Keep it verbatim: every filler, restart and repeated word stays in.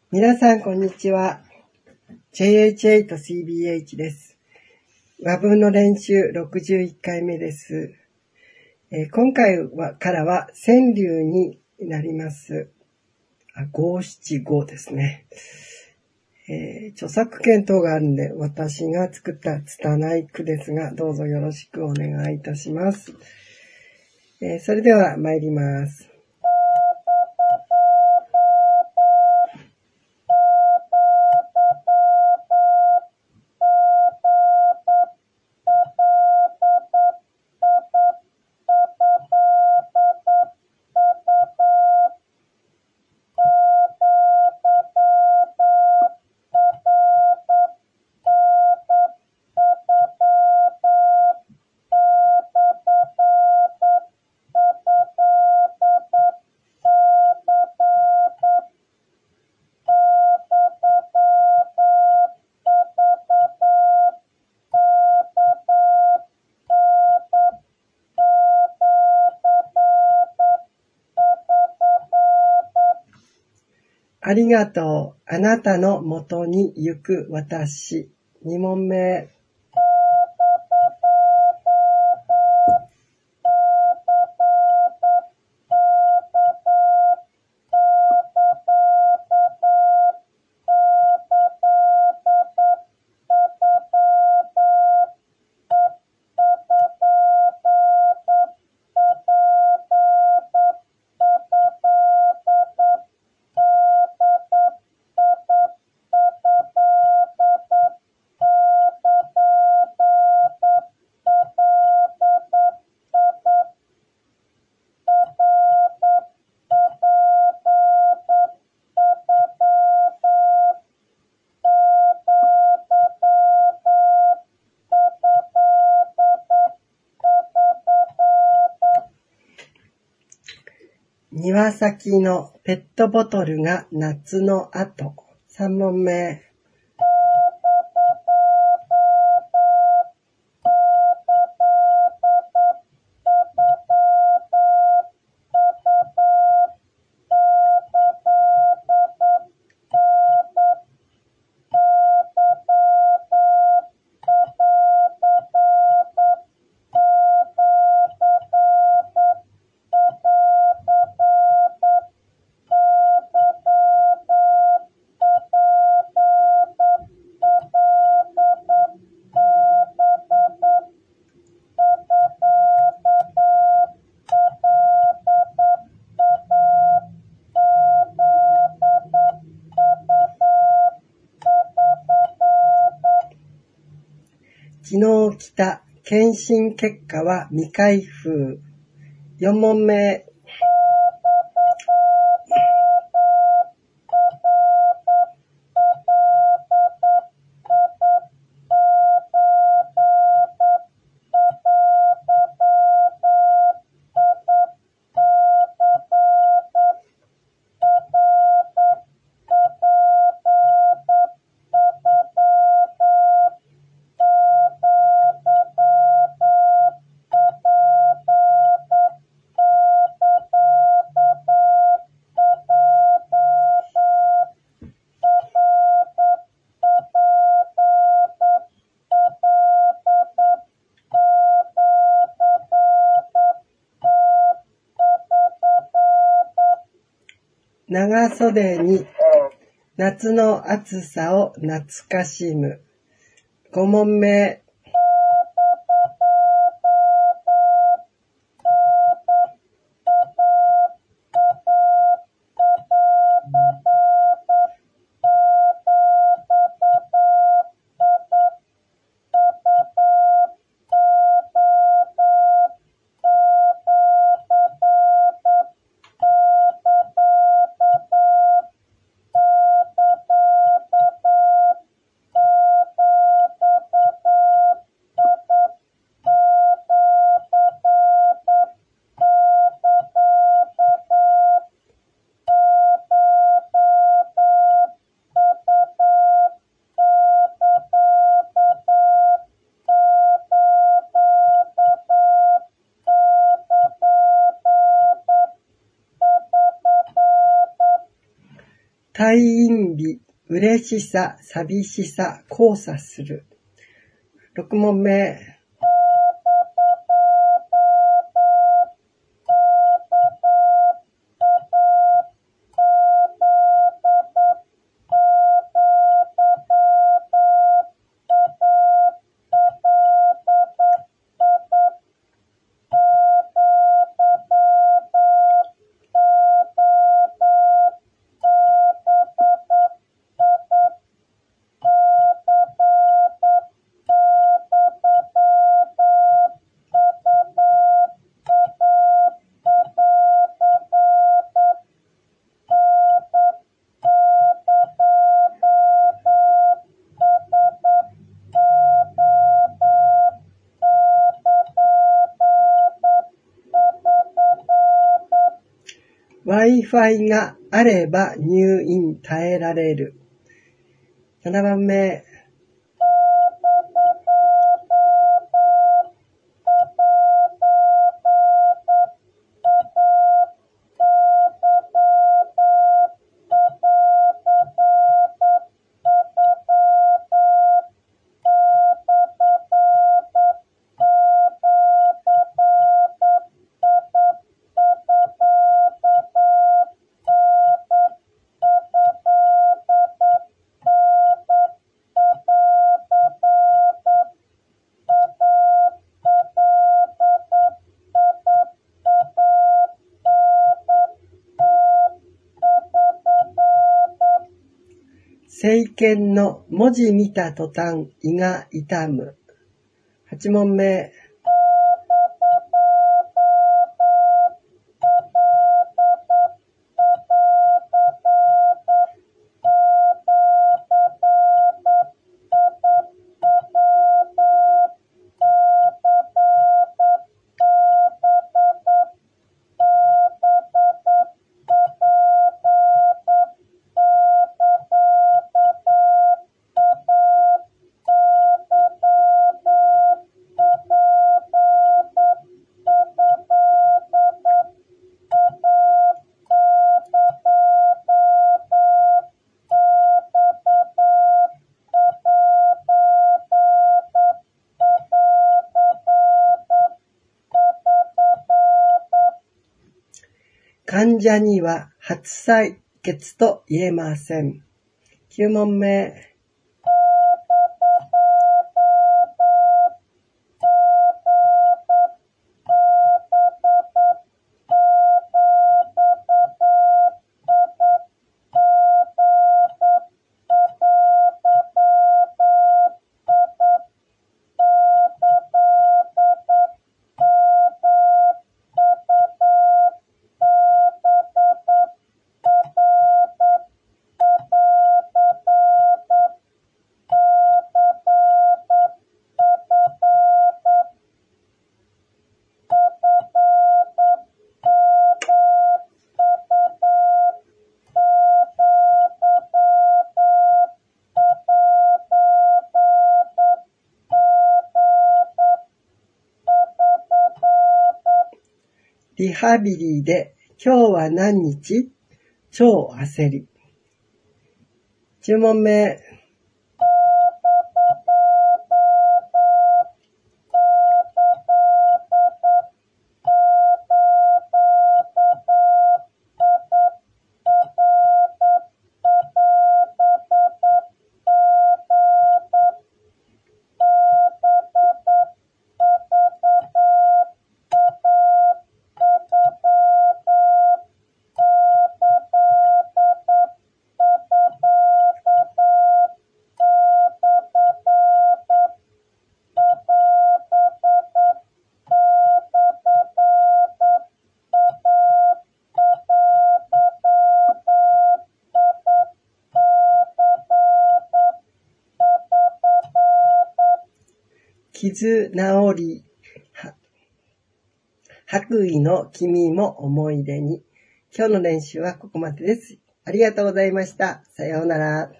皆さんこんにちは。ジェイエイチエイトシービーエイチ です。和文の練習ろくじゅういっかいめです。えー、今回はからは川柳になります。あ、五七五ですね。えー、著作権等があるんで私が作った拙い句ですが、どうぞよろしくお願いいたします。えー、それでは参ります。ありがとう。あなたのもとに行く私。に問目。庭先のペットボトルが夏の後。さん問目。昨日来た検診結果は未開封。よん問目。長袖に夏の暑さを懐かしむ。ご問目。 退院日、嬉しさ、寂しさ、交差する。ろく問目。Wi-Fi があれば入院耐えられる。なな番目。聖剣の文字見た途端胃が痛む。はち問目。患者には初採血と言えません。きゅう問目。リハビリで今日は何日？超焦り。じゅう問目。傷治り、白衣の君も思い出に。今日の練習はここまでです。ありがとうございました。さようなら。